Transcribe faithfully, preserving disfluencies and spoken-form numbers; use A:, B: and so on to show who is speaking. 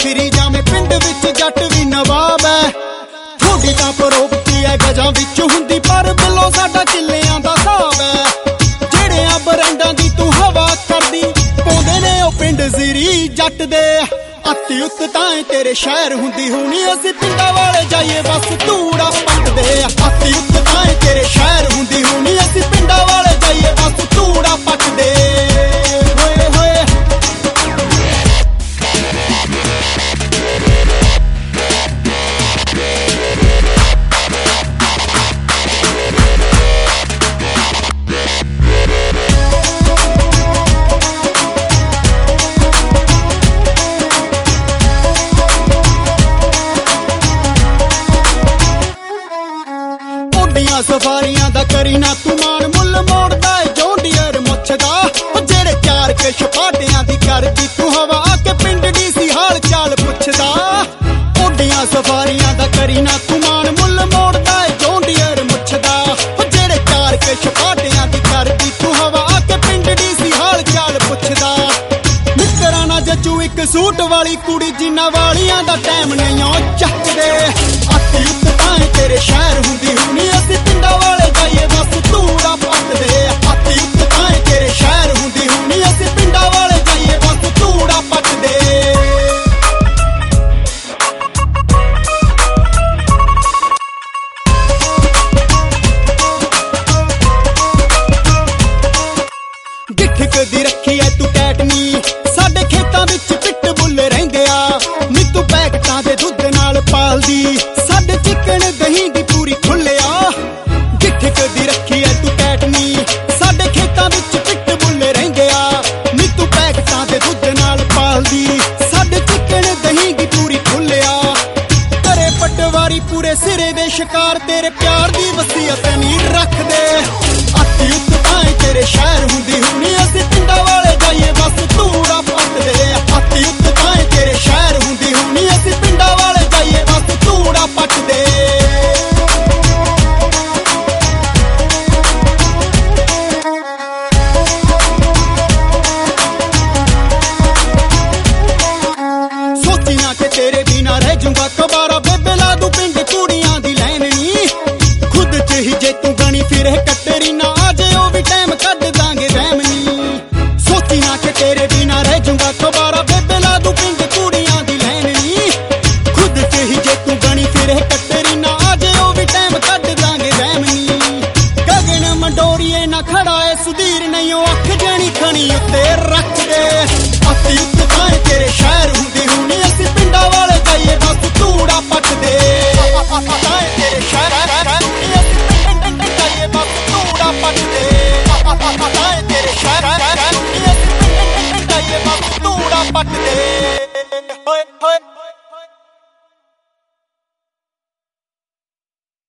A: ਫਿਰੀ ਜਾਵੇਂ ਪਿੰਡ ਵਿੱਚ ਜੱਟ ਵੀ ਨਵਾਬ ਹੈ। ਥੋੜੀ ਤਾਂ ਪ੍ਰੋਪਰਟੀ ਹੈ ਗਜਾਂ ਵਿੱਚ ਹੁੰਦੀ ਪਰ ਬਿੱਲੋ ਸਾਡਾ ਕਿੱਲਿਆਂ ਦਾ ਹਿਸਾਬ ਹੈ। ਜਿਹੜੇ ਆ ਬਰੰਡਾਂ ਦੀ ਤੂੰ ਹਵਾ ਕਰਦੀ ਪਾਉਂਦੇ ਨੇ ਉਹ ਪਿੰਡ ਜ਼ੀਰੀ ਜੱਟ ਦੇ। ਅੱਤੀ ਉੱਤ ਤਾਂ ਤੇਰੇ ਸ਼ਹਿਰ ਹੁੰਦੀ ਹੋਣੀ ਅਸੀਂ ਪਿੰਡਾਂ ਵਾਲੇ ਜਾਈਏ ਬਸ ਧੂੜਾ ਪੱਟਦੇ। ਅੱਤੀ ਉੱਤ ਤਾਂ ਤੇਰੇ ਸ਼ਹਿਰ ਹੁੰਦੀ ਹੋਣੀ ਅਸੀਂ ਪਿੰਡਾਂ ਵਾਲੇ ਜਾਈਏ ਬਸ ਧੂੜਾ ਪੱਟਦੇ। ਹੋਏ ਹੋਏ ਸਫਾਰੀਆਂ ਦਾ ਕਰੀ ਨਾ ਤੂੰ ਮਾਣ ਮੁੱਲ ਮੋੜਦਾ ਏ ਜੌਂਡੀਅਰ ਮੁੱਛਦਾ। ਜਿਹੜੇ ਚਾਰ ਕੇ ਛਪਾਟਿਆਂ ਦੀ ਕਰਦੀ ਤੂੰ ਹਵਾ ਆ ਕੇ ਪਿੰਡ ਦੀ ਸੀ ਹਾਲ ਚਾਲ ਪੁੱਛਦਾ। ਓਡੀਆਂ ਸਫਾਰੀਆਂ ਦਾ ਕਰੀ ਨਾ ਤੂੰ ਮਾਣ ਮੁੱਲ ਮੋੜਦਾ ਏ ਜੌਂਡੀਅਰ ਮੁੱਛਦਾ। ਜਿਹੜੇ ਚਾਰ ਕੇ ਛਪਾਟਿਆਂ ਦੀ ਕਰਦੀ ਤੂੰ ਹਵਾ ਆ ਕੇ ਪਿੰਡ ਦੀ ਸੀ ਹਾਲ ਚਾਲ ਪੁੱਛਦਾ। ਮਿੱਤਰਾਂ ਨਾ ਜੱਜੂ ਇੱਕ ਸੂਟ ਵਾਲੀ ਕੁੜੀ ਜਿੰਨਾ ਵਾਲੀਆਂ ਦਾ ਟਾਈਮ ਨਹੀਂ ਓ ਚੱਕਦੇ। ਅੱਤੀ ਉੱਤ ਤਾਂ ਤੇਰੇ ਸ਼ਹਿਰ ਹੁੰਦੀ ਹੋਣੀ ਅਸੀਂ ਪਿੰਡਾਂ ਵਾਲੇ ਜਾਈਏ ਬਸ ਧੂੜਾ ਪੱਟਦੇ। ਅੱਤੀ ਉੱਤ ਤਾਂ ਤੇਰੇ ਸ਼ਹਿਰ ਹੁੰਦੀ ਹੋਣੀ ਅਸੀਂ ਪਿੰਡਾਂ ਵਾਲੇ ਜਾਈਏ ਬਸ ਧੂੜਾ ਪੱਟਦੇ। ਗਿੱਠਕ ਦੀ ਰੱਖੀ ਐ ਤੂੰ ਕੈਟਨੀ ਸਾਡੇ ਖੇਤਾਂ ਵਿੱਚ ਪਿੱਟ ਬੁੱਲ ਰਹਿੰਦੇ ਆ। ਨੀ ਤੂੰ ਪੈਕਟਾਂ ਦੇ ਦੁੱਧ ਨਾਲ ਪਾਲਦੀ ਸਾਡੇ ਚਿਕਨ ਦਹੀਂ ਦੀ ਪੂਰੀ ਖੁੱਲਿਆ। ਗਿੱਠਕ ਦੀ ਰੱਖੀ ਐ ਤੂੰ ਕੈਟਨੀ ਸਾਡੇ ਖੇਤਾਂ ਵਿੱਚ ਪਿੱਟ ਬੁੱਲ ਰਹਿੰਦੇ ਆ। ਨੀ ਤੂੰ ਪੈਕਟਾਂ ਦੇ ਦੁੱਧ ਨਾਲ ਪਾਲਦੀ ਸਾਡੇ ਚਿਕਨ ਦਹੀਂ ਦੀ ਪੂਰੀ ਖੁੱਲਿਆ। ਘਰੇ ਪਟਵਾਰੀ ਪੂਰੇ ਸਿਰੇ ਦੇ ਸ਼ਿਕਾਰ ਤੇਰੇ ਪਿਆਰ ਦੀ ਵਸੀਅਤ ਨਹੀਂ ਰੱਖਦੇ। ਅੱਤੀ ਉੱਤ ਤਾਂ ਤੇਰੇ ਸ਼ਹਿਰ ਹੁੰਦੀ ਹੋਣੀ ਅਸੀਂ ਪਿੰਡਾਂ ਵਾਲੇ ਜਾਈਏ ਬਸ ਧੂੜਾ ਪੱਟਦੇ। ਅੱਤੀ ਉੱਤ ਤਾਂ ਤੇਰੇ ਸ਼ਹਿਰ ਹੁੰਦੀ ਹੋਣੀ ਅਸੀਂ ਪਿੰਡਾਂ ਵਾਲੇ ਜਾਈਏ ਬਸ ਧੂੜਾ ਪੱਟਦੇ। ਸੋਚੀ ਨਾ ਕਿ ਤੇਰੇ ਬਿਨਾਂ ਰਹਿ ਜੂੰਗਾ ਕਬਾਰਾ ਬੇਬੇ ਲਾ ਦੂ ਪਿੰਡ ਕੁੜੀਆਂ ਦੀ ਲੈਣ ਨੀ। ਖੁਦ ਚ ਹੀ ਜੇ ਤੂੰ ਗਣੀ ਫਿਰੇ ਕੱਟਰੀ ਨਾ ਆ ਜੇ ਉਹ ਵੀ ਟਾਈਮ ਕੱਢ ਦਾਂਗੇ ਵਹਿਮ ਨੀ। ਸੋਚੀ ਨਾ ਕਿ ਤੇਰੇ ਬਿਨਾਂ ਰਹਿ ਜੂੰਗਾ ਕਬਾਰਾ ਬੇਬੇ ਲਾ ਦੂ ਪਿੰਡ ਕੁੜੀਆਂ ਦੀ ਲੈਣ ਨੀ। ਖੁਦ ਚ ਹੀ ਜੇ ਤੂੰ ਗਣੀ ਫਿਰੇ ਕੱਟਰੀ ਨਾ ਆ ਜੇ ਉਹ ਵੀ ਟਾਈਮ ਕੱਢ ਦਾਂਗੇ ਵਹਿਮ ਨੀ। ਗਗਨ ਮੰਡੋਰੀਏ ਨਾ ਖੜਾ ਏ ਸੁਧੀਰ ਨਹੀਂ ਉਹ ਅੱਖ ਜਣੀ ਖਣੀ ਉੱਤੇ ਰੱਖਦੇ। ਅੱਤੀ ਉੱਤ ਤਾਂ ਤੇਰੇ ਸ਼ਹਿਰ